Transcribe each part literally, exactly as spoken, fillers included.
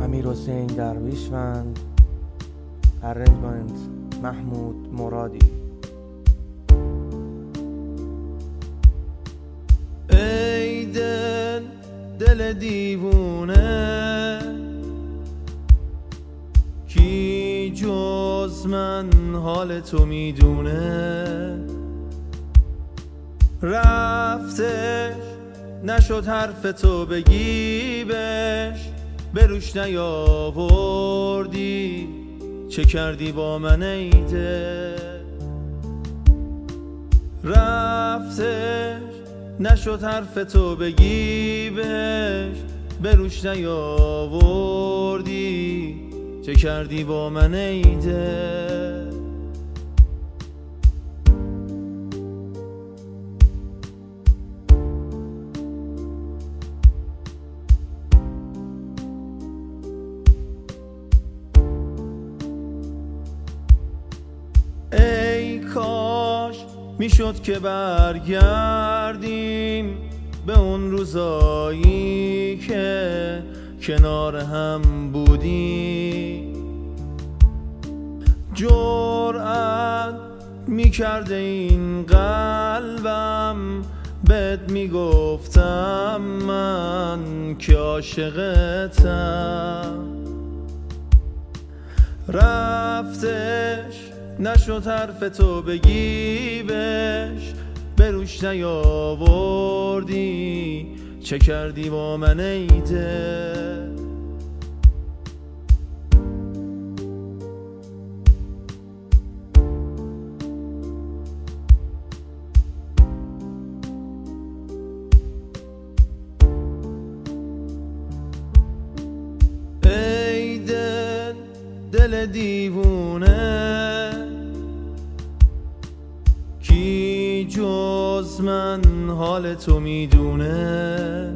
امیرحسین درویشوند. ارنجمنت محمود مرادی. ای دل دل دیوونه، کی جز من حال تو میدونه؟ رفتش نشد حرف تو بگی بهش، بروش نیاوردی چه کردی با من ای دل؟ رفتش نشد حرف تو بگی بهش، بروش نیاوردی چه کردی با من ای دل؟ ای کاش میشد که برگردیم به اون روزایی که کنار هم بودیم. جرأت میکرده این قلبم بهت میگفتم من که عاشقتم. رفتش نشد حرف تو بگی بهش، بروش نیاوردی چه کردی با من ای دل؟ ای دل دل دیوونه، کی جز من حال تو میدونه؟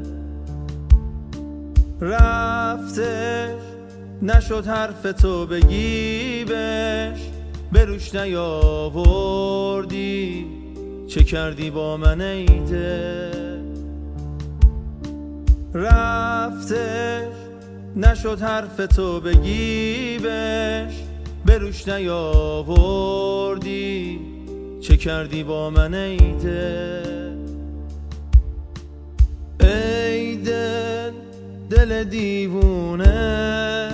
رفتش نشد حرف تو بگی بهش، بروش نیاوردی چه کردی با من ای دل؟ رفتش نشد حرف تو بگی بهش، بروش نیاوردی چه کردی با من ای دل؟ ای دل دل دیوونه،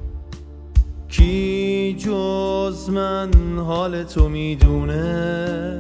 کی جز من حال تو میدونه؟